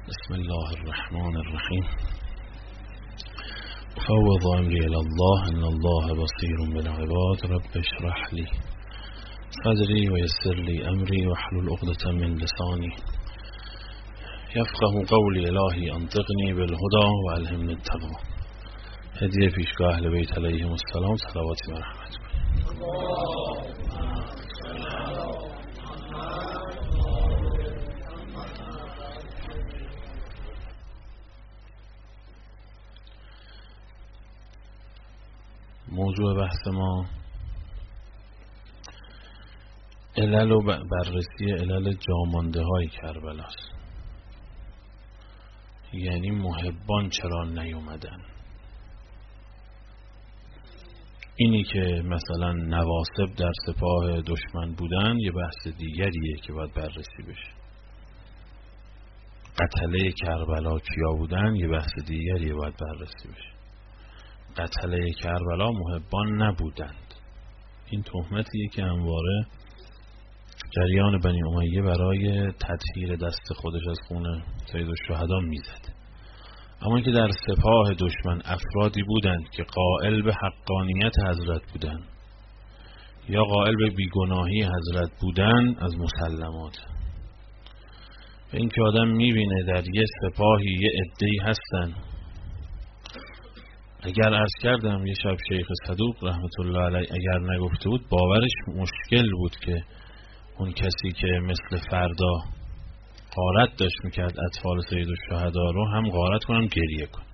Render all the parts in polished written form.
بسم الله الرحمن الرحیم. فوض امری الی الله ان الله بصیر بالعباد. رب اشرح لی صدری و یسر لی امری واحلل عقدة من لسانی یفقهوا قولی. الهی انطقنی بالهدی و الهمنی التقوی. هدیه پیشگاه اهل بیت علیهم السلام، صلواتی و رحمت. موضوع بحث ما علل و بررسی علل جامانده های کربلاست. یعنی محبان چرا نیومدن. اینی که مثلا نواصب در سپاه دشمن بودن یه بحث دیگریه که باید بررسی بشه. قتله کربلا کیا بودن یه بحث دیگریه باید بررسی بشه. قتله کربلا محبان نبودند. این تهمتیه که همواره جریان بنی امیه برای تطهیر دست خودش از خون سید الشهدا میزد. اما که در سپاه دشمن افرادی بودند که قائل به حقانیت حضرت بودند یا قائل به بیگناهی حضرت بودند از مسلمات. و این که آدم میبینه در یه سپاهی یه عده‌ای هستن. اگر عرض کردم یه شب شیخ صدوق رحمت الله علیه اگر نگفته بود باورش مشکل بود که اون کسی که مثل فردا غارت داشت میکرد اطفال سید الشهدا رو هم غارت کنم گریه کن.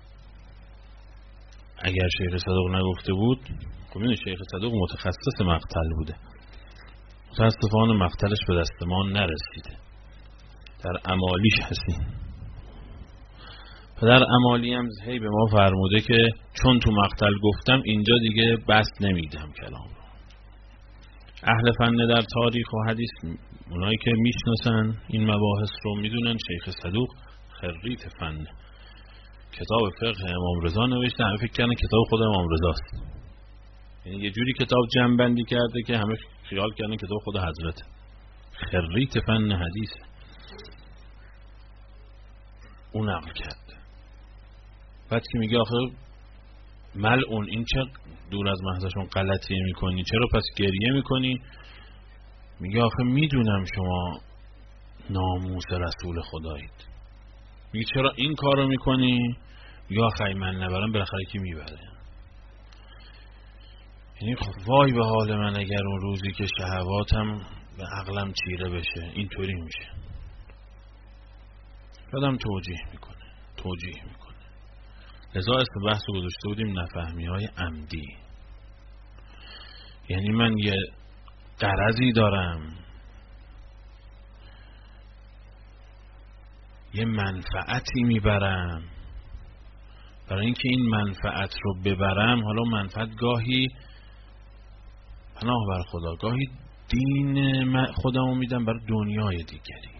اگر شیخ صدوق نگفته بود، خب این شیخ صدوق متخصص مقتل بوده، متاسفانه مقتلش به دست ما نرسیده. در امالیش هستیم. پدر امالی هم هی به ما فرموده که چون تو مقتل گفتم اینجا دیگه بست نمیدم کلام رو. اهل فن در تاریخ و حدیث، اونایی که میشناسن این مباحث رو میدونن شیخ صدوق خریت فن. کتاب فقه امام رضا نوشته، همه فکر کردن کتاب خود امام رضاست. یعنی یه جوری کتاب جمع بندی کرده که همه خیال کردن کتاب خود حضرت. خریت فن حدیث اون نقل کرد. بعد که میگه آخه ملعون این چه دور از محضشون غلطی میکنی، چرا پس گریه میکنی؟ میگه آخه میدونم شما ناموس رسول خدایید. میگه چرا این کارو میکنی؟ میگه آخه من نبرم بالاخره کی میبره. یعنی خب وای به حال من اگر اون روزی که شهواتم به عقلم چیره بشه اینطوری میشه. بعدم توجیه میکنه. لذا اسم بحث رو گذاشته بودیم نفهمی های عمدی. یعنی من یه غرضی دارم، یه منفعتی میبرم، برای اینکه این منفعت رو ببرم، حالا منفعت گاهی پناه بر خدا، گاهی دین خودمو میدم برای دنیای دیگری،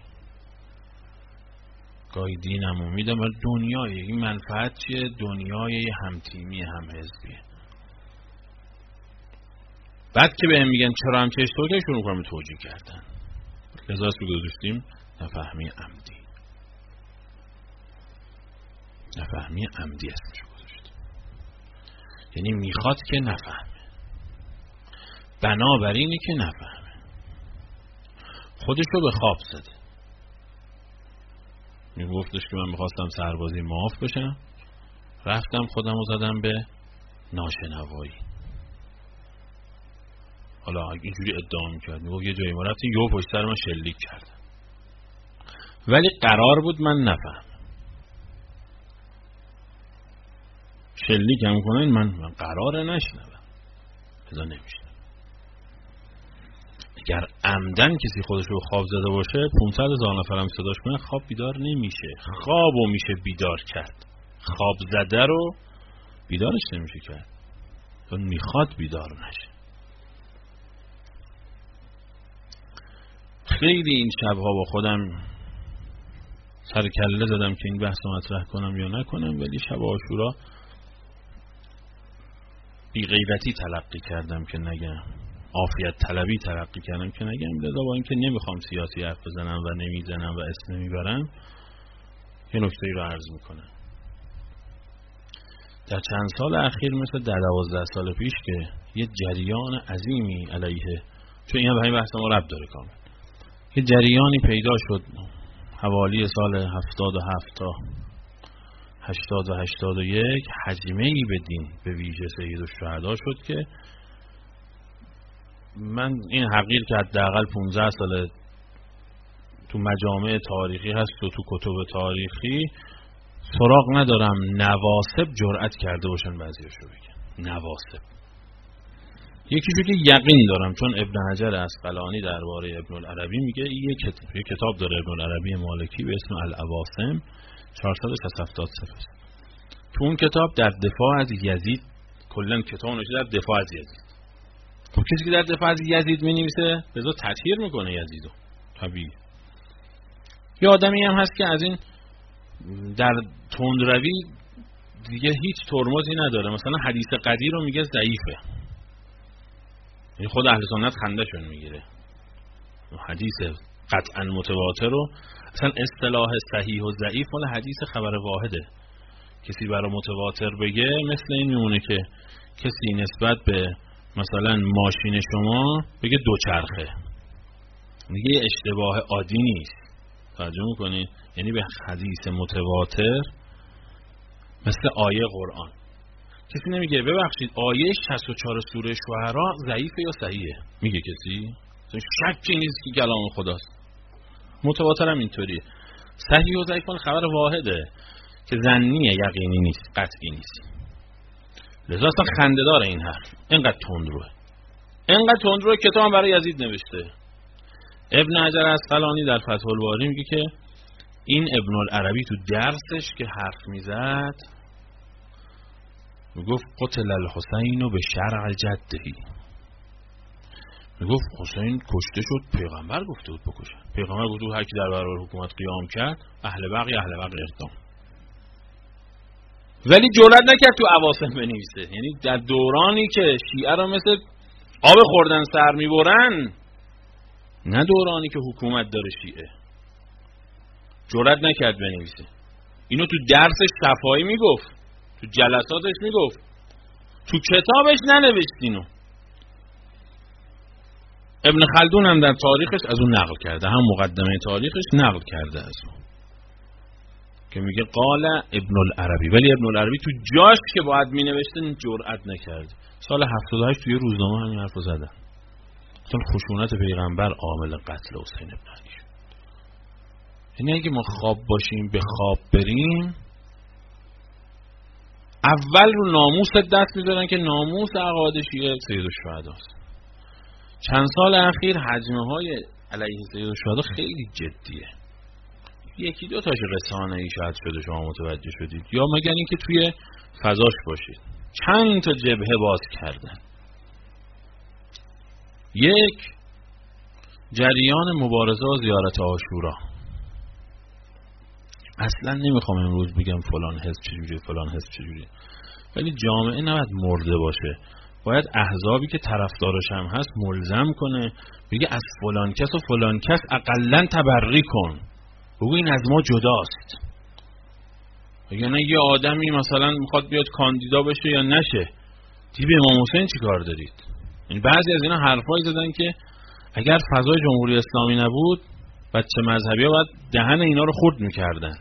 گاهی دینمو میدم برای دنیای. این منفعت چیه؟ دنیای همتیمی هم حزبیه. بعد که بهم میگن چرا هم چه طور که شروع کنم توجیه کردن. لذا اسم گذاشتیم نفهمی عمدی. نفهمی عمدی اسمشو گذاشتیم. یعنی میخواد که نفهمه، بنابراینی که نفهمه، خودشو به خواب زده. میگفتش که من میخواستم سربازی معاف بشم، رفتم خودم رو زدم به ناشنوایی. حالا اینجوری ادعا میکرد، میگفت یه جایی ما رفتیم یه پشت سر من شلیک کردم، ولی قرار بود من نفهم. شلیک هم کنن من قراره نشنوم، ازا نمیشنم. اگر عمدن کسی خودش رو خواب زده باشه 500,000 نفرم صداش کنه خواب بیدار نمیشه. خوابو میشه بیدار کرد، خواب زده رو بیدارش نمیشه کرد، چون میخواد بیدار نشه. خیلی این شبها با خودم سر کله زدم که این بحث رو مطرح کنم یا نکنم، ولی شب عاشورا بی غیرتی تلقی کردم که نگم، عافیت طلبی تلقی کردم که نگم. لذا با اینکه نمیخوام سیاسی حرف بزنم و نمیزنم و اسم نمیبرم، یه نکته‌ای رو عرض میکنه. در چند سال اخیر مثل در 12 سال پیش که یه جریان عظیمی علیه، چون این هم به این بحث ما ربط داره کامل، یه جریانی پیدا شد حوالی سال 77 تا 80 و 81 هجمه‌ای به دین به ویژه سیدالشهدا شد که من این حقیر که حداقل 15 سال تو مجامع تاریخی هست و تو کتب تاریخی سراغ ندارم نواسب جرأت کرده باشن بعضیاشو بگن. نواسب یکیشو که یقین دارم، چون ابن حجر اسقلانی درباره ابن العربی میگه، یه کتاب داره ابن العربی مالکی به اسم العواصم 470 صفحه. تو اون کتاب در دفاع از یزید، کلا کتاب نوشته در دفاع از یزید. خب کسی که در دفاع از یزید می‌نویسه بذار تطهیر میکنه یزیدو، طبیعی. یه آدمی هم هست که از این در تندروی دیگه هیچ ترمزی نداره، مثلا حدیث قدیر رو میگه ضعیفه، یعنی خود اهل سنت خنده‌شون میگیره. حدیث قطعا متواتر رو اصلا اصطلاح صحیح و ضعیف مال حدیث خبر واحده. کسی برای متواتر بگه مثل این میمونه که کسی نسبت به مثلا ماشین شما بگه دوچرخه، دیگه اشتباه عادی نیست. توجه میکنید؟ یعنی به حدیث متواتر مثل آیه قرآن کسی نمیگه ببخشید آیه 64 سوره شعرا ضعیفه یا صحیحه، میگه کسی؟ شکی نیست که کلام خداست. متواتر هم اینطوریه. صحیح و ضعیف خبر واحده که ظنیه، یقینی نیست، قطعی نیست. لذا اصلا خنده داره این حرف. اینقدر تندروه کتاب برای یزید نوشته. ابن حجر اسقلانی در فتح الباری میگه که این ابن العربی تو درسش که حرف میزد میگفت قتل الحسین به شرع جدهی، میگفت حسین کشته شد، پیغمبر گفته بود بکشن. پیغمبر گفته بود هر کی در برابر حکومت قیام کرد اهل بغی اقدام. ولی جرئت نکرد تو عواصم بنویسه. یعنی در دورانی که شیعه را مثل آب خوردن سر میبرن، نه دورانی که حکومت داره شیعه، جرئت نکرد بنویسه. اینو تو درسش صفایی میگفت، تو جلساتش میگفت، تو کتابش ننوشت اینو. ابن خلدون هم در تاریخش از اون نقل کرده، هم مقدمه تاریخش نقل کرده از اون که میگه قال ابن العربی، ولی ابن العربی تو جاش که باید مینوشته جرئت نکرد. سال 78 توی روزنامه همین حرفو زدن، چون خشونت پیغمبر عامل قتل حسین ابن علی شد. یعنی اگه ما خواب باشیم به خواب بریم، اول رو ناموس دست میذارن که ناموس عقاید شیعه سیدالشهداست. چند سال اخیر هجمه های علیه سیدالشهدا خیلی جدیه. یکی دو تاش رسانه‌ای شاید شده شما متوجه شدید، یا مگر اینکه توی فضاش باشید. چند تا جبهه باز کردن. یک، جریان مبارزه و زیارت عاشورا. اصلا نمیخوام امروز بگم فلان حزب چجوری فلان حزب چجوری، ولی جامعه نباید مرده باشه. باید احزابی که طرفدارش هم هست ملزم کنه، بگه از فلان کس و فلان کس اقلن تبری کن، بگو این از ما جداست. یعنی یه آدمی مثلا میخواد بیاد کاندیدا بشه یا نشه، دی به امام حسین چی کار دارید؟ یعنی بعضی از اینا حرفایی زدن که اگر فضای جمهوری اسلامی نبود بچه مذهبی ها باید دهن اینا رو خورد میکردن.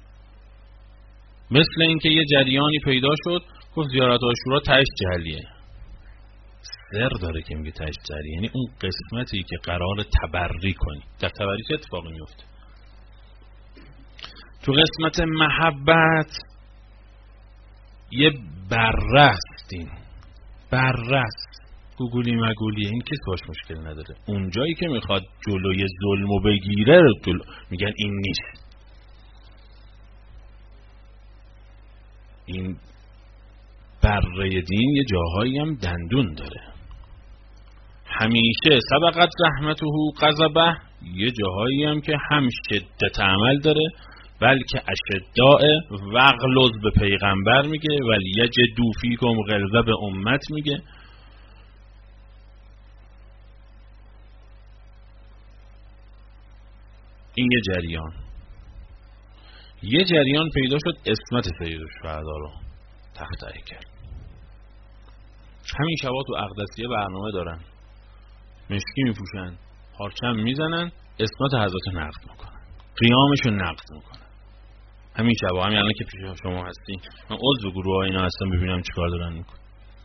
مثل اینکه یه جریانی پیدا شد گفت زیارت عاشورا تهش جهلیه. سر داره که میگه تهش جهلیه، یعنی اون قسمتی که قرار تبری کنی. در تبری چه اتفاقی میفته؟ تو قسمت محبت یه بررستین، گوگلی مگولیه، این کس باش مشکل نداره. اون جایی که میخواد جلوی ظلمو بگیره رو میگن این نیست. این بره دین یه جاهایی هم دندون داره. همیشه سبقت رحمته غضبه، یه جاهایی هم که هم شدت عمل داره، بلکه اشداء وغلظ به پیغمبر میگه، ولی یجدو فیکم غلظه به امت میگه. این یه جریان. یه جریان پیدا شد عصمت سیدالشهدا رو تخطئه کرد. همین شبا تو اقدسیه برنامه دارن، مشکی میپوشن، پرچم میزنن، عصمت حضرت نقد میکنن، قیامشو نقد میکنن. همین شبا، همین الان که پیش شما هستی، من عضو گروه اینا هستم ببینم چیکار دارن میکنن.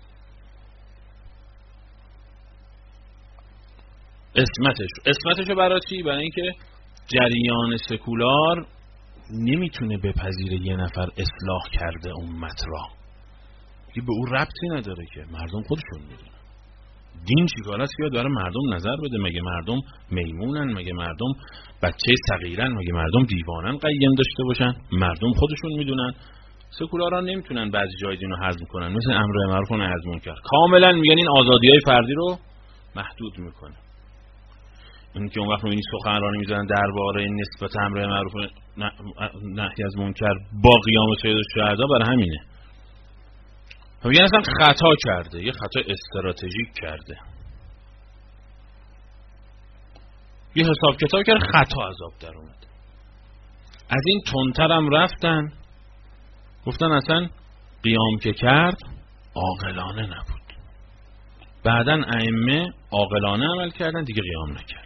اسمتشو برای چی؟ برای اینکه جریان سکولار نمیتونه بپذیره یه نفر اصلاح کرده امت را، به اون ربطی نداره که مردم خودشون میدونن دین چیکار است، بیاد برای مردم نظر بده. مگه مردم میمونن؟ مگه مردم بچه صغیرن؟ مگه مردم دیوانن قیم داشته باشن؟ مردم خودشون میدونن. سکولاران نمیتونن بعضی جای دین رو هضم کنن، مثل امر معروف و نهی از منکر. کاملا میگن این آزادی‌های فردی رو محدود میکنه. این که اون وقت میبینی سخنرانی میزنن درباره نسبت امر معروف و نهی از منکر با قیام سیدالشهدا، برای همینه. میگن اصلا خطا کرده، یه خطا استراتژیک کرده، یه حساب کتاب کرد، خطا عذاب در اومد. از این تندتر هم رفتن گفتن اصلا قیام که کرد عاقلانه نبود. بعدن ائمه عاقلانه عمل کردن، دیگه قیام نکرد.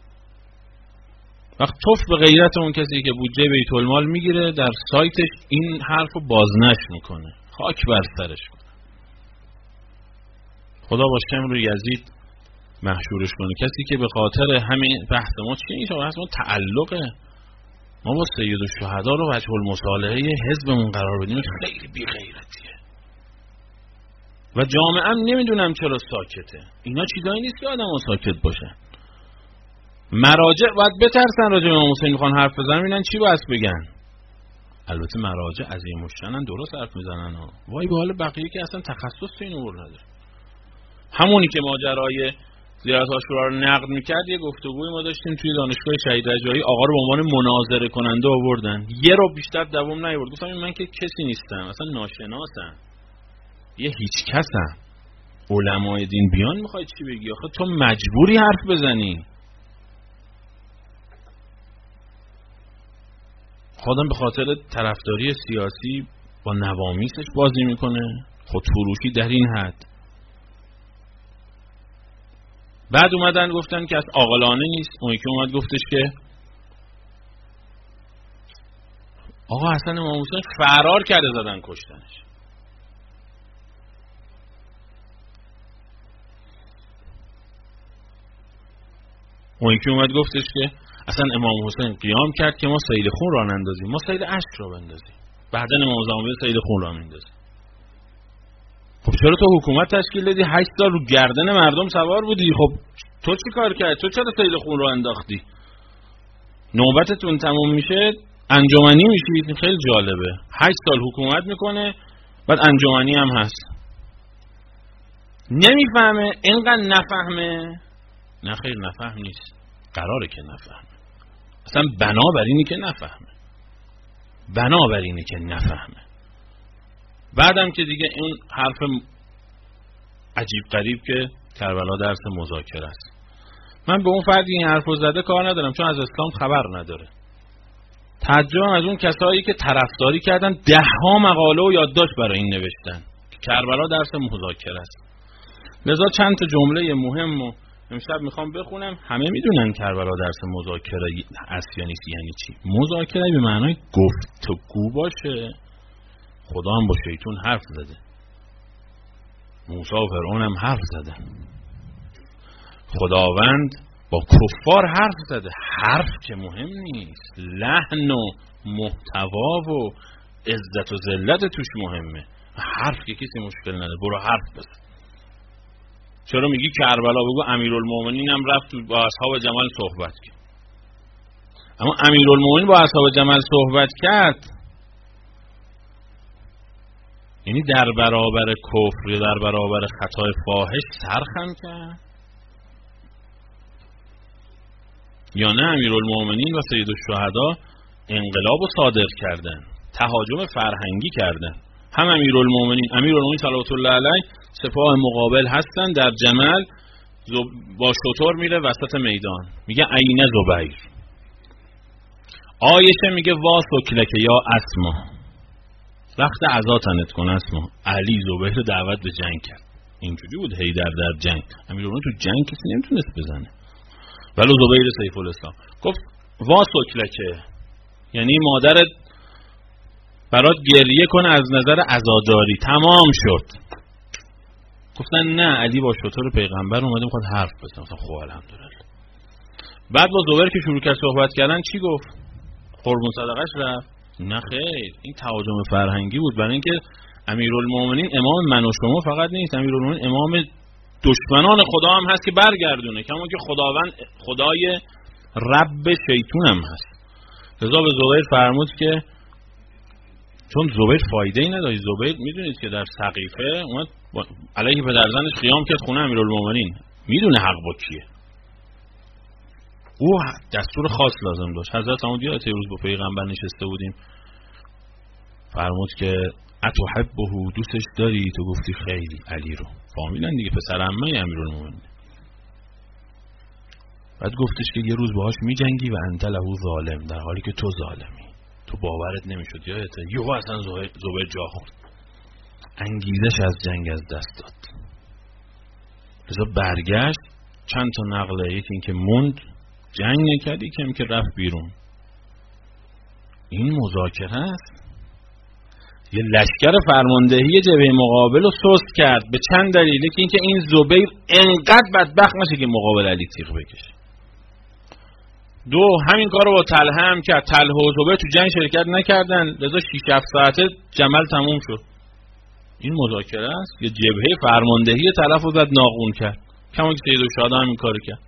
وقت توف به غیرت اون کسی که بودجه بیت المال میگیره در سایتش این حرفو بازنشر میکنه، خاک بر سرش کنه. خدا باشم روی یزید محشورش کنه. کسی که به خاطر همین بحث ما چیه؟ این بحث ما تعلقه. ما با سیدالشهدا رو وجه المصالحه حزبمون قرار بدیم، خیلی بی غیرتیه. و جامعه هم نمیدونم چرا ساکته. اینا چیزایی نیست که آدم‌ها ساکت باشن. مراجع باید بترسن راجع به امام حسین میخوان حرف بزنن، ببینن چی باید بگن. البته مراجع عظیم الشأنن، درست حرف میزنن ها. وای به حال بقیه که اصلا تخصص تو این امور نداره. همونی که ماجرای زیارت عاشورا رو نقد میکرد، یه گفتگوی ما داشتیم توی دانشگاه شهید رجایی، آقا رو به عنوان مناظره کننده آوردن، یه رو بیشتر دوام نیاورد. گفتم من که کسی نیستم، اصلا ناشناسم، یه هیچ کسم. علمای دین بیان میخوای چی بگی؟ آخه تو مجبوری حرف بزنی. خودم به خاطر طرفداری سیاسی با نوامیسش بازی میکنه، خود فروشی در این حد. بعد اومدن گفتن که از عاقلانه نیست. اون یکی اومد گفتش که آقا حسن امام حسین فرار کرده، زدن کشتنش. اون یکی اومد گفتش که اصلا امام حسین قیام کرد که ما سیل خون را نندازیم، ما سیل اشک را بندازیم. بعدا امام زمان سیل خون را میندازیم. خب چرا تو حکومت تشکیل دادی 8 سال رو گردن مردم سوار بودی؟ خب تو چی کار کردی؟ تو چرا سیل خون رو انداختی؟ نوبتتون تموم میشه انجمنی میشید. خیلی جالبه، 8 سال حکومت میکنه بعد انجمنی هم هست. نمیفهمه، اینقدر نفهمه. نه خیر نفهم نیست، قراره که نفهمه. اصلا بنابراینی که نفهمه، بنابراینی که نفهمه. بعدم که دیگه این حرف عجیب غریب که کربلا درس مذاکره است. من به اون فردی این حرفو زده کار ندارم، چون از اسلام خبر نداره. تعجبم از اون کسایی که طرفداری کردن 10 مقاله و یادداشت برای این نوشتن که کربلا درس مذاکره است. لذا چند تا جمله مهم و امشب میخوام بخونم. همه میدونن کربلا درس مذاکره است یا نیست. یعنی چی؟ مذاکره به معنای گفتگو باشه. خدا هم با شیطان حرف زده، موسی و فرعون هم حرف زده، خداوند با کفار حرف زده. حرف که مهم نیست، لحن و محتوا و عزت و ذلت توش مهمه. حرف که کسی مشکل نداره، برو حرف بزن. چرا میگی کربلا؟ بگو امیرالمومنین هم رفت با اصحاب جمل صحبت کرد. اما امیرالمومنین با اصحاب جمل صحبت کرد یعنی در برابر کفر یا در برابر خطای فاحش سرخم کرد یا نه؟ امیرالمومنین و سیدالشهدا انقلاب رو صادر کردن، تهاجم فرهنگی کردن. هم امیرالمومنین صلوات الله علیه سپاه مقابل هستن، در جمل با شتر میره وسط میدان، میگه عین زبیر. آیشه میگه واسکلک یا اسما، وقت عزا تنت کن اسما. علی زبیر رو دعوت به جنگ کرد. اینجوری بود حیدر در جنگ، امیرالمومنین تو جنگ کسی نمیتونست بزنه، ولی زبیر سیف الاسلام گفت واسکلک، یعنی مادرت برات گریه کنه از نظر عزاداری، تمام شد. گفتن نه، علی با شطور پیغمبر اومده میخواد حرف بزنه. مثلا خب الحمدلله. بعد با زبیر که شروع کرد صحبت کردن چی گفت؟ قربون صدقش رفت؟ نه خیر، این تهاجم فرهنگی بود، برای اینکه امیرالمومنین امام من و شما فقط نیست، امیرالمومنین امام دشمنان خدا هم هست که برگردونه، کما که خداوند خدای رب شیطون هم هست. لذا به زبیر فرمود که چون زبیر فایده ای نداشت، زبیر میدونید که در سقیفه اومد علیه پدرزنش قیام کرد خونه امیرالمومنین، میدونه حق با کیه. او دستور خاص لازم داشت. حضرت عمر یادت روز با پیغمبر نشسته بودیم، فرمود که اتحبه، دوستش داری؟ تو گفتی خیلی. علی رو فامیلن دیگه، پسر عمه امیرالمومنین. بعد گفتش که یه روز باهاش میجنگی و انت له ظالم، در حالی که تو ظالمی. تو باورت نمیشد. یادته یهو اصلا زبیر جا خورد، انگیزش از جنگ از دست داد. لذا برگشت، چند تا نقله، یکی این که موند جنگ نکرد، یکی که رفت بیرون. این مذاکره است. یه لشکر فرماندهی جبهه مقابل رو سست کرد به چند دلیل. یکی این که این زبیر انقدر بدبخت نشه که مقابل علی تیغ بکشه. دو، همین کارو با طلحه هم کرد. طلحه و زبیر تو جنگ شرکت نکردن، لذا 6-7 ساعته جمل تموم شد. این مذاکره است. یه جبهه فرماندهی طرف رو زد ناقون کرد، کما که سید الشهدا هم این کارو کرد.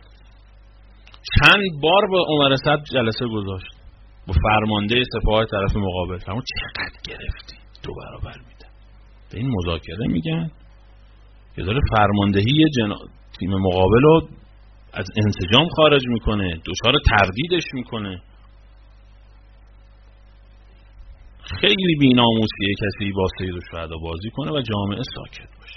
چند بار با عمر صدر جلسه گذاشت با فرمانده سپاه طرف مقابل. فرمود چقدر گرفتی؟ 2 برابر میده. به این مذاکره میگن. یه داره فرماندهی تیم مقابل رو از انسجام خارج میکنه، دچار تردیدش میکنه. خیلی بی‌ناموسیه کسی با سید الشهدا بازی کنه و جامعه ساکت باشه.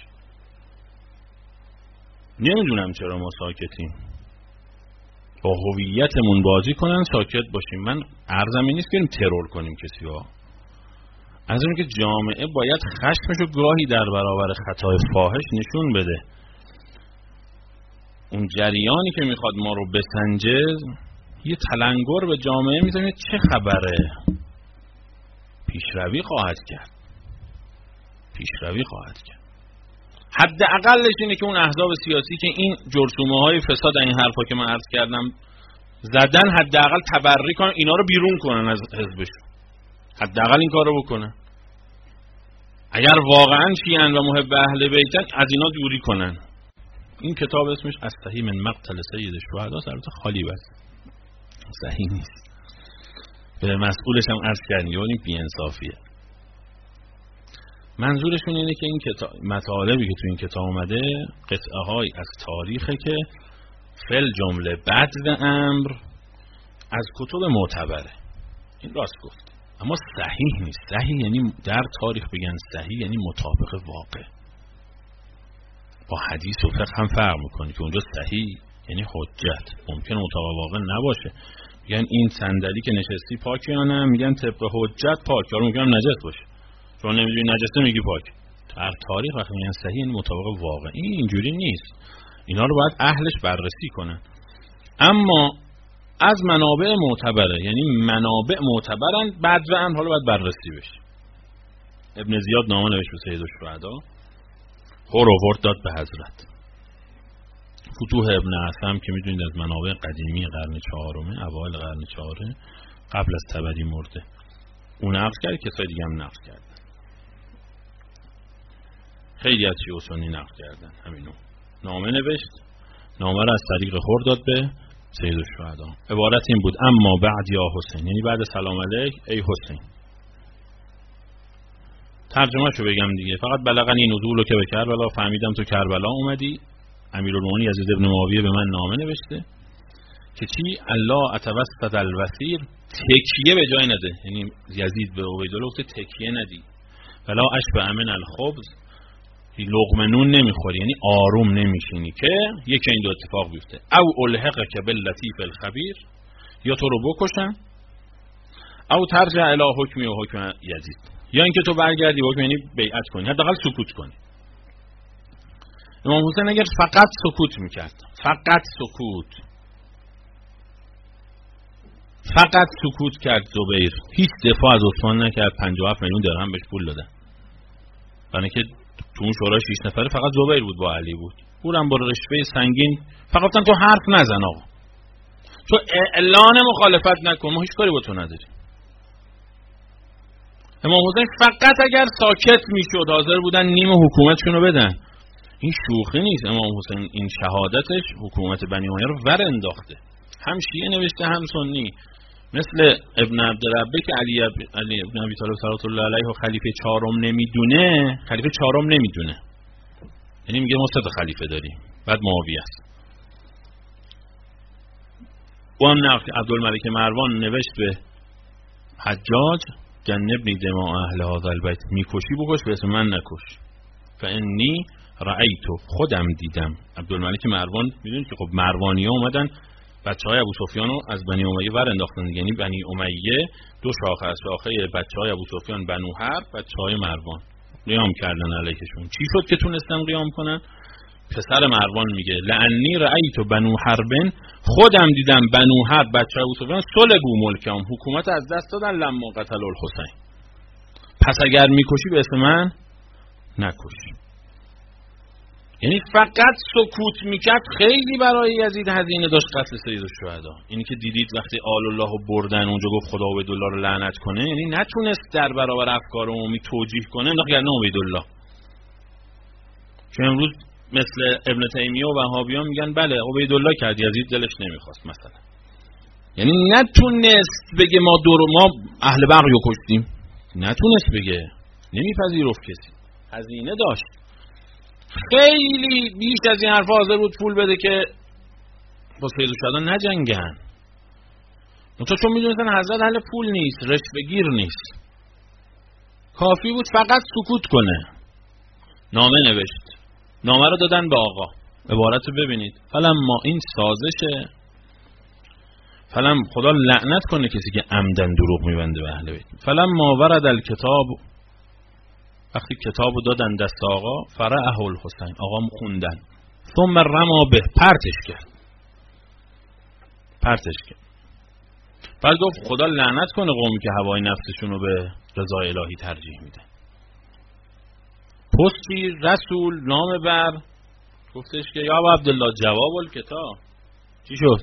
نمیدونم چرا ما ساکتیم. با هویتمون بازی کنن، ساکت باشیم. من عرضم این نیست که ترور کنیم کسی ها. از اون که جامعه باید خشمشو گاهی در برابر خطای فاحش نشون بده. اون جریانی که میخواد ما رو بسنجه یه تلنگر به جامعه میزنه چه خبره، پیشروی خواهد کرد. حداقلش اینه که اون احزاب سیاسی که این جرثومه های فساد این حرفا که من عرض کردم زدن، حداقل تبری کنن، اینا رو بیرون کنن از حزبشون. حداقل این کارو بکنن. اگر واقعا شیعن و محب اهل بیتن، از اینا دوری کنن. این کتاب اسمش الصحیح من مقتل سید الشهدا، البته خالی بس صحیح نیست. به مسئولش هم عرض کردیم این بی‌انصافیه. منظورشون اینه که این کتاب، مطالبی که تو این کتاب اومده قطعه های از تاریخه که فل جمله بدو امر از کتب معتبره. این راست گفت، اما صحیح نیست. صحیح یعنی در تاریخ بگن صحیح یعنی مطابق واقع. با حدیث و فقه هم فرق میکنه که اونجا صحیح یعنی حجت، ممکنه مطابق واقع نباشه. میگن این صندلی که نشستی پاکه یا نه، میگن طبق حجت پاک، یا ممکنه نجس باشه. چون نمیدونی نجسه میگی پاک. در تاریخ وقتی میگن صحیح یعنی مطابق واقع. این اینجوری نیست. اینا رو باید اهلش بررسی کنن. اما از منابع معتبره، یعنی منابع معتبرن، بعد و هم حالا باید بررسی بشه. ابن زیاد نامه نوشت به سید الشهدا، خور آورد داد به حضرت. فتوح ابن عثم که میدونید از منابع قدیمی قرن 4، اوایل قرن 4 قبل از تبری مرده، اون نقل کرد، کسای دیگه هم نقل کردن. خیلی از شیعه سنی نقل کردن. همینو نامه نوشت، نامه را از طریق خور داد به سید الشهدا. عبارت این بود: اما بعد یا حسین، یعنی بعد سلام علیک ای حسین. ترجمه شو بگم دیگه. فقط بلغنی نزولو که به کربلا، فهمیدم تو کربلا اومدی. امیرالمومنین یزید ابن معاویه به من نامه نوشته که چی؟ الله اتوسط الوثیر، تکیه به جای نده. یعنی یزید به عبیدالله گفته تکیه ندی. ولا اشبع من الخبز، لقمه نون نمیخوری، یعنی آروم نمیشینی که یکی این دو اتفاق بیفته: او الحق که باللطیف الخبیر، یا تو رو بکشن او ترجع الی حکمی و حکم یزید، یا اینکه تو برگردی حکم یعنی بیعت کنی، حداقل سکوت کنی. امام حسین اگر فقط سکوت میکرد، فقط سکوت کرد زبیر، هیچ دفاع از عثمان نکرد، 57 میلیون درهم بهش پول دادن، برای که تو اون شورای 6 نفره فقط زبیر بود با علی بود، اونم با رشوه سنگین فقط تو حرف نزن آقا، تو اعلان مخالفت نکن، ما هیچ کاری با تو نداریم. امام حسین فقط اگر ساکت میشد حاضر بودن نیم حکومتشون رو بدن. این شوخی نیست. امام حسین این شهادتش حکومت بنی امیه رو ور انداخته، هم شیعه نوشته هم سنی، مثل ابن عبدالربه که علی ابن ابی طالب صلوات الله علیه و خلیفه چهارم نمیدونه، یعنی میگه ما 3 تا خلیفه داریم بعد معاویه است. و هم نقل عبدالملک مروان نوشت به حجاج جنبنی دماء اهل هذا البیت، میکشی بکش به اسم من نکش، فانی رأیتو، خودم دیدم. عبدالملک مروان میدونید که خب مروانی‌ها اومدن بچهای ابو سفیان رو از بنی امیه ور انداختن، یعنی بنی امیه 2 شاخه از شاخه بچهای ابو سفیان بنو حرب، بچهای مروان قیام کردن علیهشون. چی شد که تونستن قیام کنن؟ پسر مروان میگه لعنی رأیت بنو حرب، خودم دیدم بنو حرب بچهای ابو سفیان سلبوا ملکهم، حکومت از دست دادن لما قتل الحسین، پس اگر میکشی به اسم من نکش. یعنی فقط سکوت میکرد. خیلی برای یزید هزینه داشت قتل سید الشهدا. اینی که دیدید وقتی آل الله رو بردن اونجا گفت خدا عبیدالله رو لعنت کنه، یعنی نتونست در برابر افکار عمومی توجیه کنه، انداخت عبیدالله. چون امروز مثل ابن تیمیه و وهابیان میگن بله عبیدالله کرد، یزید دلش نمیخواست مثلا. یعنی نتونست بگه ما اهل بغی رو کشتیم، نتونست بگه، نمیپذیرفت کسی، هزینه داشت. خیلی بیش از این حرفا حاضر بود پول بده که با سید الشهدا نجنگن. منتها چون میدونستن حضرت اهل پول نیست، رشوه‌گیر نیست، کافی بود فقط سکوت کنه. نامه نوشت، نامه رو دادن به آقا، عبارت رو ببینید: فلما، این سازشه، فلم، خدا لعنت کنه کسی که عمدن دروغ میبنده به اهل بیت. فلما ورد الکتاب، وقتی کتابو دادن دست آقا، فرعه الحسین، آقا خوندن، ثم رما به، پرتش کرد. بعد گفت خدا لعنت کنه قومی که هوای نفسشون رو به رضا الهی ترجیح میده. پستی رسول نامه بر، گفتش که یا ابا عبدالله جواب الکتاب. چی شد؟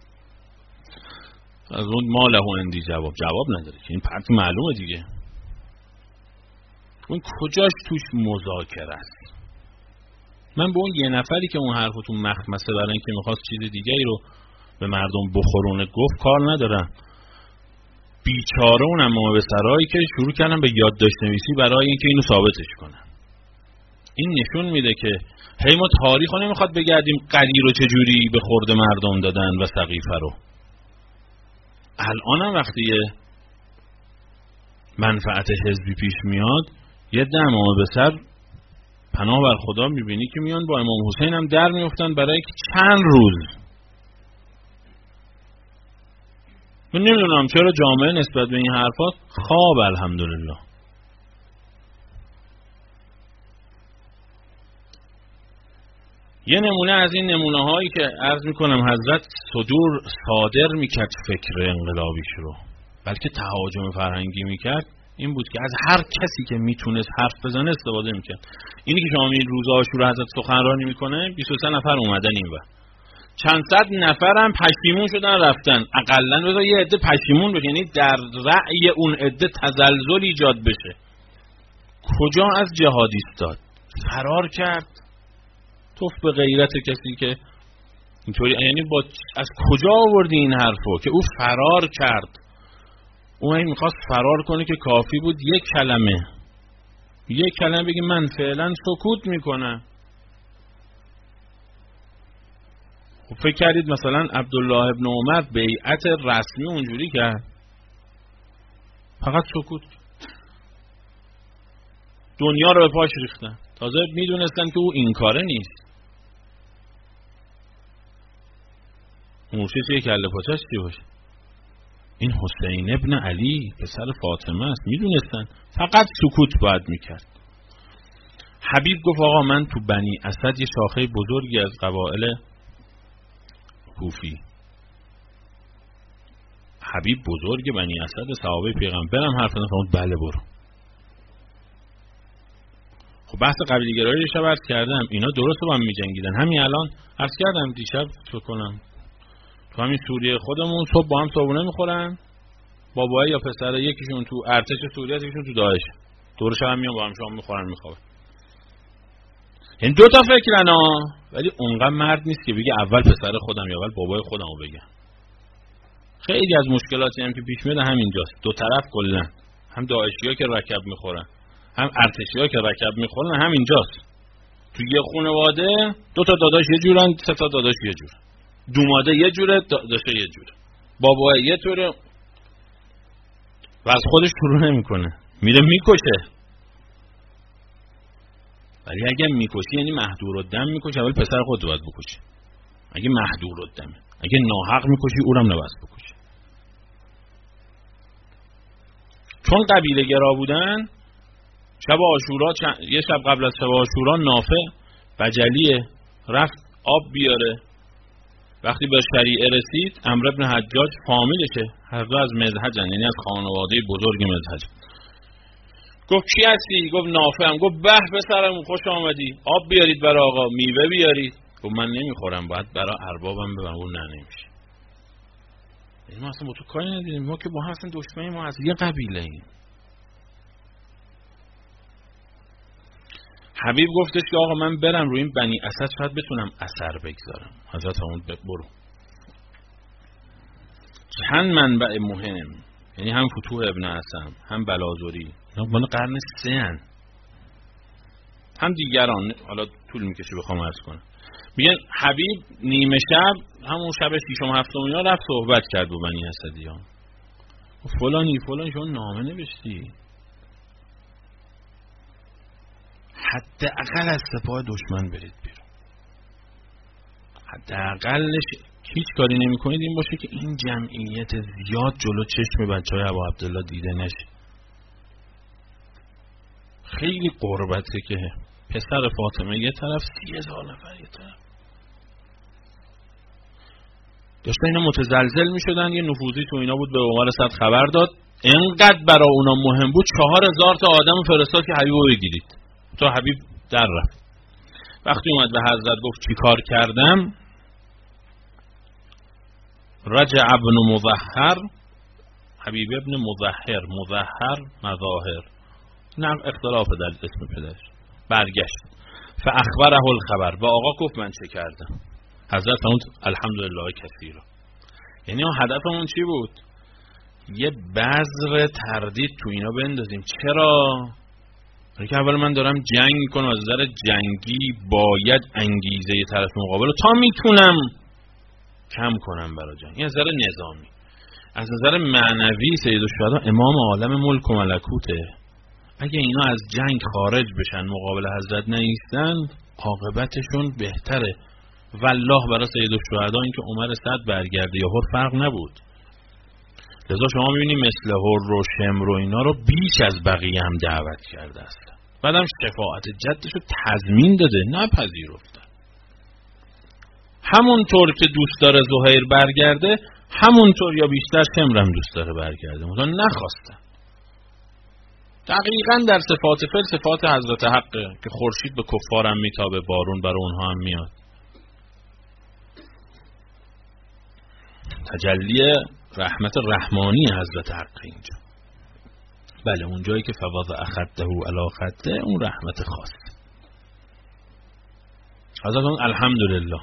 از اون ما له اندی جواب نداره که این پرت معلومه دیگه. اون کجاش توش مذاکره است؟ من به اون یه نفری که اون حرفو تو مخمسه برای اینکه میخواست چیز دیگری رو به مردم بخورونه گفت کار ندارم. بیچاره اون امام بسرایی که شروع کردن به یادداشت نویسی برای اینکه اینو ثابتش کنن. این نشون میده که هی ما تاریخو نمیخواد بگردیم قدیر رو چجوری به خورد مردم دادن و سقیفه رو. الانم وقتی منفعت حزبی پیش میاد، یه ده امام بسر پناه بر خدا میبینی که میان با امام حسین هم در میفتن برای چند روز. من نمیدونم چرا جامعه نسبت به این حرفات خواب. الحمدلله یه نمونه از این نمونه هایی که عرض میکنم حضرت صادر میکرد فکر انقلابیش رو، بلکه تهاجم فرهنگی میکرد، این بود که از هر کسی که میتونست حرف بزنه استفاده میکرد. اینی که شما این روزا عاشورا حضرت سخنرانی میکنه، 23 نفر اومدن این و چند صد نفرم پشیمون شدن رفتن. اقلن بذار یه عده پشیمون بشه، یعنی در رأی اون عده تزلزل ایجاد بشه. کجا از جهاد ایستاد؟ فرار کرد. توف به غیرت کسی که اینطوری، یعنی از کجا آوردی این حرفو که او فرار کرد؟ اون این میخواست فرار کنه که کافی بود یک کلمه بگی من فعلا سکوت میکنم. خب فکر کردید مثلا عبدالله ابن عمر بیعت رسمی اونجوری کرد؟ فقط سکوت. دنیا رو به پاش ریختن، تازه میدونستن که او این کاره نیست. مورچه چیه کله پاچش چی باشه؟ این حسین ابن علی پسر فاطمه است، میدونستن، فقط سکوت باید میکرد. حبیب گفت آقا من تو بنی اسد یه شاخه بزرگی از قبایل کوفی، حبیب بزرگ بنی اسد صحابه پیغمبرم، حرف نفهمید بله برو. خب بحث قبیله گرایی رو شب عرض کردم، اینا درسته با هم میجنگیدن. همین الان عرض کردم دیشب تو کنم تو همین سوریه خودمون صبح با هم صبحونه میخورن، بابای یا پسر یکیشون تو ارتش سوریه است، یکیشون تو داعش، دور شب هم میان با هم شام میخورن میخوابن. این دو تا فکرن ها، ولی اونقدر مرد نیست که بگه اول پسر خودم یا اول بابای خودمو بگم. خیلی از مشکلاتی هم که پیش میاد همینجاست، دو طرف کلا، هم داعشی‌ها که رکب میخورن هم ارتشی‌ها که رکب میخورن همینجاست. تو یه خانواده دو تا داداش یه جورن، سه تا داداش یه جور، دوماده یه جوره، داداش یه جوره، بابا یه طوره و از خودش شروع نمیکنه، میره میکشه. ولی اگه میکشی یعنی محدورالدم میکشی، اول پسر خودت باید بکشی. اگه محدورالدمه، اگه ناحق میکشی اونم نباید بکشی. چون قبیله گرا بودن، شب عاشورا یه شب قبل از شب عاشورا نافع بجلیه رفت آب بیاره. وقتی به شریعه رسید، عمرو بن حجاج فامیلشه، هر دو از مذهجن، یعنی از خانواده بزرگ مذهج. گفت کی هستی؟ گفت نافعم. گفت به پسرم خوش آمدی، آب بیارید برای آقا، میوه بیارید. گفت من نمیخورم، باید برای اربابم ببرم. اون نه نمیشه. ما اصلا با تو کاری ندیدیم، ما که با هم اصلا دشمنی، ما از یه قبیله ایم. حبیب گفتش که آقا من برم روی این بنی اسد شاید بتونم اثر بگذارم. حضرت فرمود برو. چند منبع مهم، یعنی هم فتوح ابن اسم، هم بلازوری، اینا مال قرن 3 ان، هم دیگران، حالا طول میکشه بخوام عرض کنم. میگن حبیب نیمه شب، همون شب ششم هفتم اینا رفت صحبت کرد با بنی اسدیان. فلانی شما نامه نوشتی، حداقل از سپاه دشمن برید بیرون، حداقلش هیچ کاری نمی کنید این باشه که این جمعیت زیاد جلو چشم بچهای ابو عبدالله دیده نشه. خیلی قربته که پسر فاطمه یه طرف، 30,000 نفر یه طرف داشتن اینا متزلزل می شدن. یه نفوذی تو اینا بود، به عمر صد خبر داد، اینقدر برای اونا مهم بود 4,000 تا آدم فرستاد که حبیبو بگیرید. تا حبیب در رفت. وقتی اومد به حضرت گفت چی کار کردم، رجع ابن مظهر، حبیب ابن مظهر مظاهر، نه اختلاف در اسم پدرش، برگشت. فاخبره الخبر، با آقا گفت من چه کردم. حضرت فرمود الحمدلله کثیرا. یعنی هدفمون چی بود؟ یه بذر تردید تو اینا بندازیم. چرا؟ که اول من دارم جنگ میکنم، از نظر جنگی باید انگیزه طرف مقابل رو تا میتونم کم کنم برای جنگ، این از نظر نظامی. از نظر معنوی سید الشهدا امام عالم ملک و ملکوته. اگه اینا از جنگ خارج بشن، مقابل حضرت نیستن، عاقبتشون بهتره. والله برای سید الشهدا این که عمر صد برگرده یا هر فرق نبود. لذا شما میبینید مثل هر و شمر و اینا رو بیش از بقیه هم دعوت کرده است. بعدم شفاعت جدش رو تضمین داده، نپذیرفتن. همونطور که دوست داره زهیر برگرده، همونطور یا بیشتر شمر هم دوست داره برگرده، مثلا نخواستن. دقیقاً در صفات صفات حضرت حقه که خورشید به کفارم میتابه، بارون برای اونها هم میاد. تجلی رحمت رحمانی حضرت حق اینجا. بله اون جایی که فواز اخده علی خده، اون رحمت خاص. حضرت الحمدلله.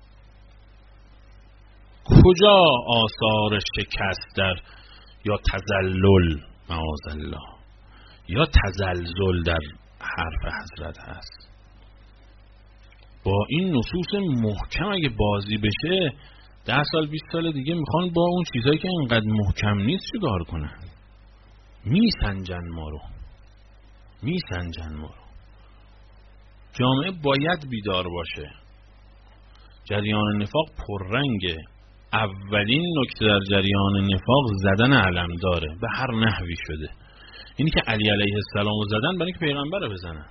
کجا آثار شکست در یا تذلل معاذالله یا تزلزل در حرف حضرت هست؟ با این نصوص محکم اگه بازی بشه 10 سال 20 سال دیگه میخوان با اون چیزایی که اینقدر محکم نیست چیکار کنن؟ میسنجن ما رو. جامعه باید بیدار باشه. جریان نفاق پررنگه. اولین نکته در جریان نفاق زدن علمداره به هر نحوی شده. اینی که علی علیه السلام رو زدن برای که پیغمبر رو بزنن،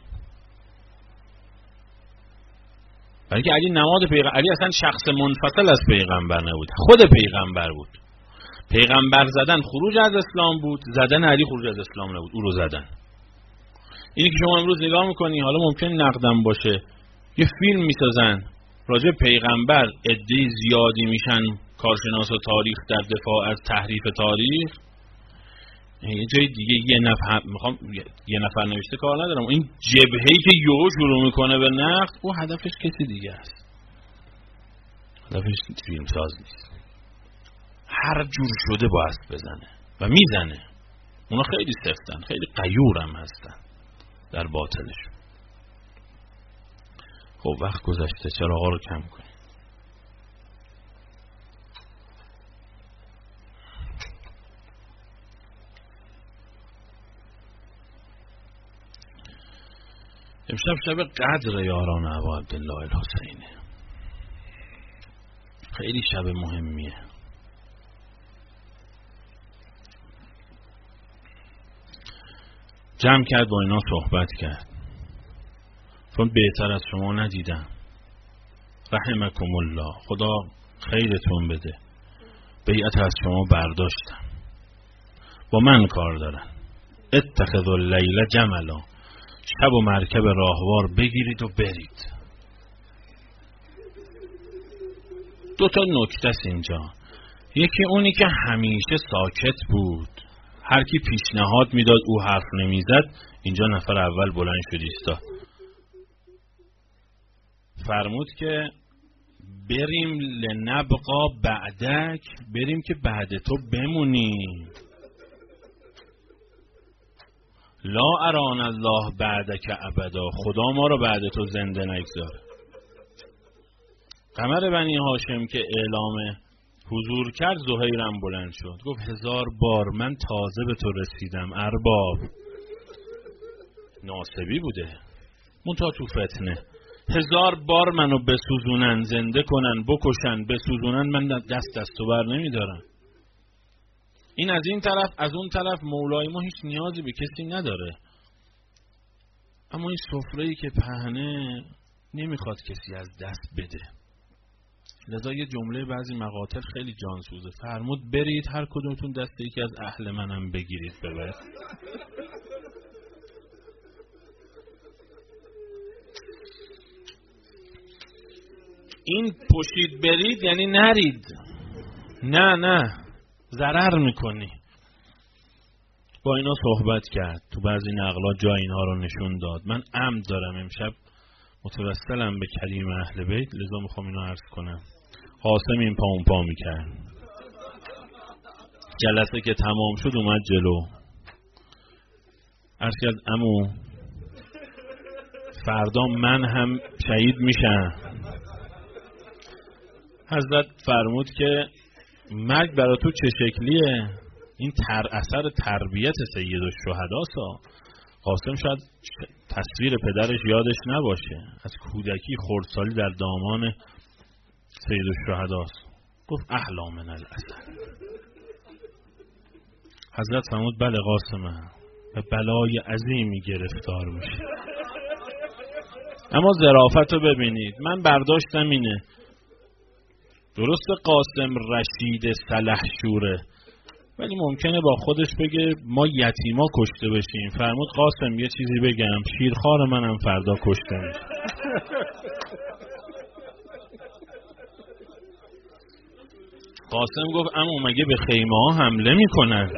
برای که علی نماد پیغمبر، علی اصلا شخص منفصل از پیغمبر نبود، خود پیغمبر بود. پیغمبر زدن خروج از اسلام بود، زدن علی خروج از اسلام نبود، او رو زدن. اینی که شما امروز نگاه میکنی، حالا ممکن نقدم باشه، یه فیلم میسازن راجع پیغمبر، عده زیادی میشن کارشناس و تاریخ در دفاع از تحریف تاریخ. یه جای دیگه یه نفر نوشته کار ندارم، این جبهه‌ای که یهو شروع میکنه به نقد، او هدفش کسی دیگه است، هدفش فیلم ساز نیست. هر جور شده باید بزنه و میزنه. اونا خیلی سفتن، خیلی غیورم هستن در باطلشون. خب وقت گذشته، چراغا رو کم کنیم. امشب شب قدر یاران ابا عبدالله الحسینه، خیلی شب مهمیه. جمع کرد با اینا صحبت کرد، چون بهتر از شما ندیدم، رحمکم الله، خدا خیرتون بده، بیعت از شما برداشتم، با من کار دارن، اتخذوا اللیل جملا، شب و مرکب راهوار بگیرید و برید. دو تا نکته است اینجا. یکی اونی که همیشه ساکت بود، هر کی پیشنهاد میداد او حرف نمیزد، اینجا نفر اول بلند شد ایستاد، فرمود که بریم لنبقا بعدک، بریم که بعد تو بمونیم. لا اران الله بعدک ابدا، خدا ما رو بعد تو زنده نگذاره. قمر بنی هاشم که اعلام حضور کرد، زهیرم بلند شد گفت 1000 بار من تازه به تو رسیدم ارباب. ناصبی بوده منتها تو فتنه، 1000 بار منو بسوزونن، زنده کنن، بکشن، بسوزونن، من دست تو بر نمیدارم. این از این طرف، از اون طرف مولای ما هیچ نیازی به کسی نداره، اما این سفره‌ای که پهنه نمیخواد کسی از دست بده. لذا یه جمله بعضی مقاطع خیلی جانسوزه، فرمود برید هر کدومتون دست یکی از اهل منم بگیرید ببرید. این پشید برید یعنی نرید، نه ضرر میکنی. با اینا صحبت کرد، تو بعضی نقلا جا اینا رو نشون داد. من عمد دارم امشب متوسلم به کریم اهل بیت، لذا میخوام اینو عرض کنم. قاسم این پا اون پا میکرد، جلسه که تمام شد اومد جلو، عرض کرد عمو فردا من هم شهید میشم. حضرت فرمود که مرگ برای تو چه شکلیه؟ این اثر تربیت سید الشهداست. قاسم شاید تصویر پدرش یادش نباشه، از کودکی خردسالی در دامان سید الشهداست. گفت احلا من الاسد. حضرت فرمود بله قاسمه، به بلای عظیمی گرفتار میشه. اما ظرافت رو ببینید، من برداشتم اینه، درست قاسم رشید سلحشوره، ولی ممکنه با خودش بگه ما یتیما کشته بشیم. فرمود قاسم یه چیزی بگم، شیرخوار منم فردا کشته میشه. قاسم گفت اما مگه به خیمه ها حمله میکنن؟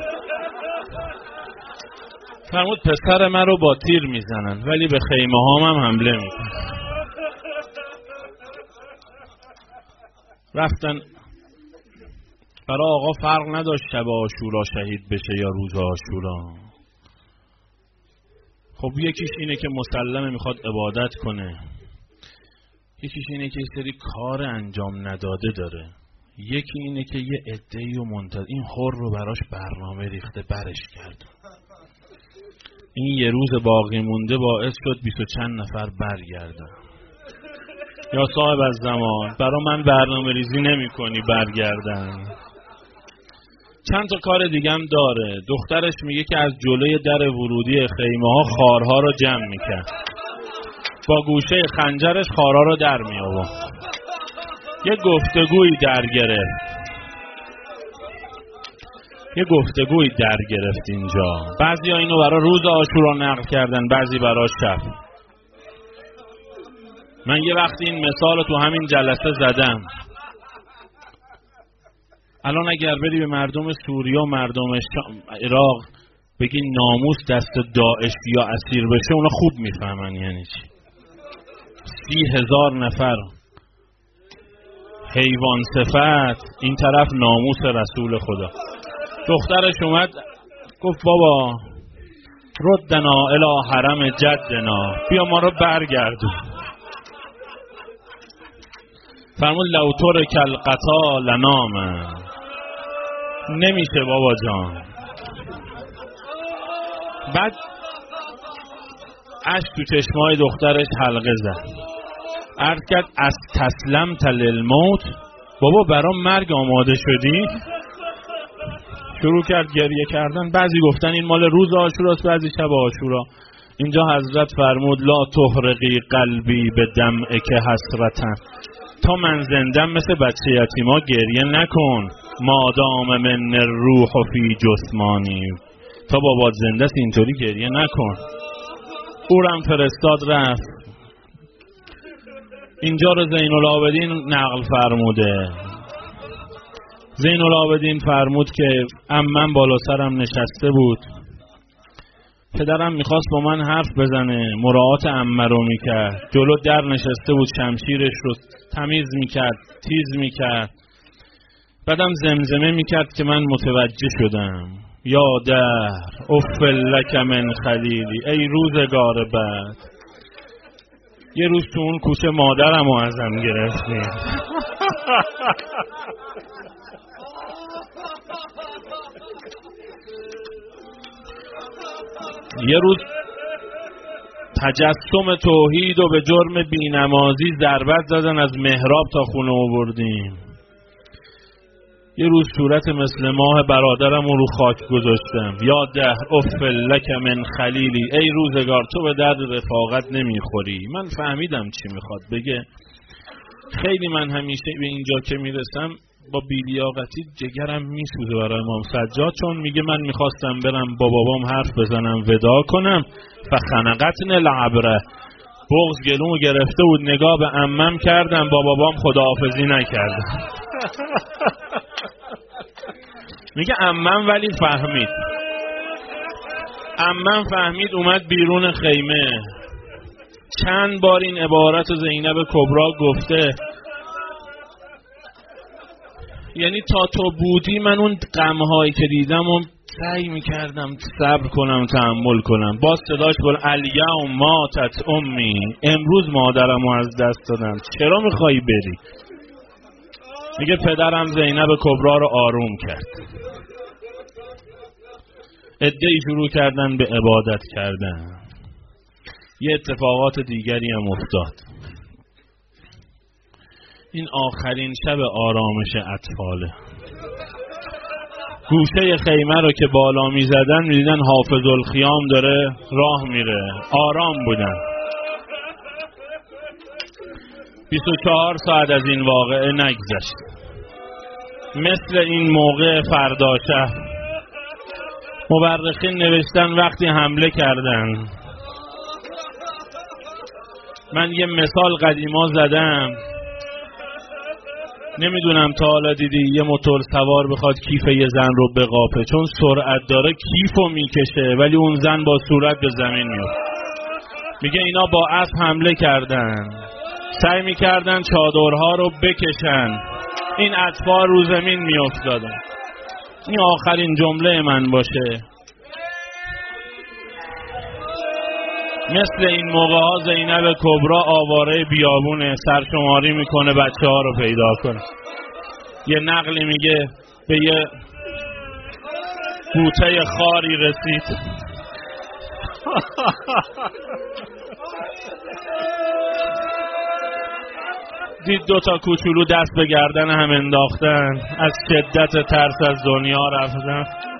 فرمود پسر من رو با تیر میزنن ولی به خیمه ها هم حمله میکنن. رفتن. برای آقا فرق نداشت شب عاشورا شهید بشه یا روز عاشورا. خب یکیش اینه که مسلمه میخواد عبادت کنه، یکیش اینه که یه سری کار انجام نداده داره، یکی اینه که یه عده‌ای و منتظر این حر رو براش برنامه ریخته برش کرد. این یه روز باقی مونده باعث شد 20 و چند نفر برگردن. یا صاحب از زمان برا من برنامه ریزی نمی کنی برگردن؟ چند تا کار دیگه هم داره. دخترش میگه که از جلوی در ورودی خیمه ها خارها رو جمع میکرد، با گوشه خنجرش خارها رو در می آورد. یه گفتگویی در گرفت اینجا. بعضی ها اینو برای روز عاشورا نقل کردن، بعضی برای شب. من یه وقتی این مثال تو همین جلسه زدم. الان اگر بری به مردم سوریه و مردم عراق بگی ناموس دست داعش یا اسیر بشه، اونا خوب میفهمن یعنی چی. 30,000 نفر حیوان صفت، این طرف ناموس رسول خدا. دخترش اومد گفت بابا ردنا الی حرم جدنا، بیا ما رو برگردون. فرمود لو ترک القتال نام، نمیشه بابا جان. بعد اشک تو چشمای دخترش حلقه زد، عرض کرد از تسلمت للموت، بابا برام مرگ آماده شدی؟ شروع کرد گریه کردن. بعضی گفتن این مال روز عاشوراست، بعضی شب عاشورا. اینجا حضرت فرمود لا تحرقی قلبی به دمعک حسرتن، تا من زندم مثل بچه یتیما گریه نکن. مادام من الروح فی جسمانی، تا بابات زنده است اینطوری گریه نکن. اورم فرستاد رفت. اینجا رو زین العابدین نقل فرموده. زین العابدین فرمود که عمم بالا سرم نشسته بود، پدرم میخواست با من حرف بزنه، مراعات عمه رو میکرد. جلو در نشسته بود، شمشیرش رو تمیز میکرد، تیز میکرد. بعدم زمزمه میکرد که من متوجه شدم. یا در افل لک من خلیلی، ای روزگار بعد. یه روز تو اون کوچه مادرم رو ازم گرفتیم. یه روز تجسم توحید و به جرم بینمازی ضربت زدن، از محراب تا خونه آوردیم. یه روز صورت مثل ماه برادرم رو خاک گذاشتم. یا ده افل لک من خلیلی، ای روزگار تو به درد رفاقت نمیخوری. من فهمیدم چی میخواد بگه. خیلی من همیشه به اینجا که میرسم با بی‌لیاقتی جگرم میسوزه برای امام سجاد، چون میگه من میخواستم برم با بابام حرف بزنم ودا کنم، فخنقتن العبره، بغض گلومو گرفته بود، نگاه به عمم کردم، با بابام خداحافظی نکردم. میگه عمم ولی فهمید. عمم فهمید، اومد بیرون خیمه. چند بار این عبارت زینب کبرا گفته، یعنی تا تو بودی من اون غم‌هایی که دیدم و سعی میکردم صبر کنم، تحمل کنم. باز صداش بول الیوم ماتت امی، امروز مادرمو از دست دادم، چرا میخوایی بری؟ میگه پدرم زینب کبرا رو آروم کرد. عده‌ای شروع کردن به عبادت کردن. یه اتفاقات دیگری هم افتاد. این آخرین شب آرامش اطفاله. گوشه خیمه رو که بالا می زدن می دیدن حافظ الخیام داره راه میره. آرام بودن. 24 ساعت از این واقعه نگذشت. مثل این موقع فرداشه مورخین نوشتن وقتی حمله کردن. من یه مثال قدیما زدم، نمیدونم تا حالا دیدی یه موتور سوار بخواد کیف یه زن رو بقاپه، چون سرعت داره کیفو میکشه ولی اون زن با صورت به زمین میفته. میگه اینا با اسب حمله کردن، سعی میکردن چادرها رو بکشن، این اطفال رو زمین میافتادن. این آخرین جمله من باشه. مثل این موقع ها زینب کبرا آواره بیابونه، سرشماری میکنه بچه ها رو پیدا کنه. یه نقلی میگه به یه بوته خاری رسید. دید 2 تا کوچولو دست به گردن هم انداختن، از شدت ترس از دنیا رفتن.